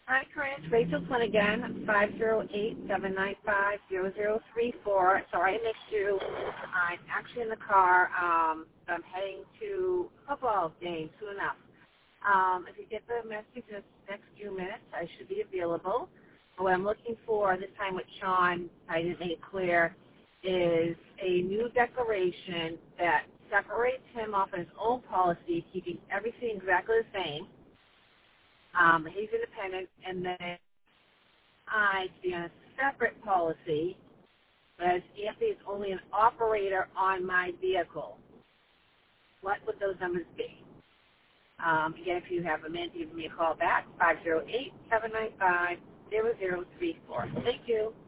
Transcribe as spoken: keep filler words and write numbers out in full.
Hi, Corinne. It's Rachel Flynn again, five zero eight, seven nine five, zero zero three four. Sorry I missed you. I'm actually in the car. Um, I'm heading to football game soon enough. Um, if you get the message in the next few minutes, I should be available. What I'm looking for this time with Sean, I didn't make it clear, is a new declaration that separates him off on his own policy, keeping everything exactly the same. Um, he's independent, and then I to be on a separate policy, as Anthony is only an operator on my vehicle. What would those numbers be? Um, again, if you have a minute, give me a call back, five zero eight, seven nine five, zero zero three four. Thank you.